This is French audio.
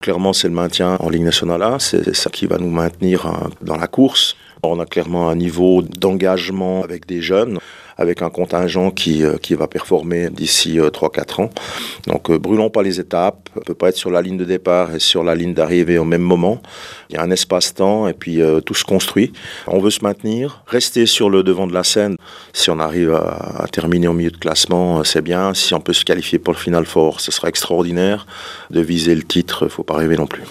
Clairement, c'est le maintien en Ligue nationale A, c'est ça qui va nous maintenir dans la course. On a clairement un niveau d'engagement avec des jeunes, avec un contingent qui va performer d'ici 3-4 ans. Donc brûlons pas les étapes, on ne peut pas être sur la ligne de départ et sur la ligne d'arrivée au même moment. Il y a un espace-temps et puis tout se construit. On veut se maintenir, rester sur le devant de la scène. Si on arrive à terminer au milieu de classement, c'est bien. Si on peut se qualifier pour le Final Four, ce sera extraordinaire. De viser le titre, il ne faut pas rêver non plus.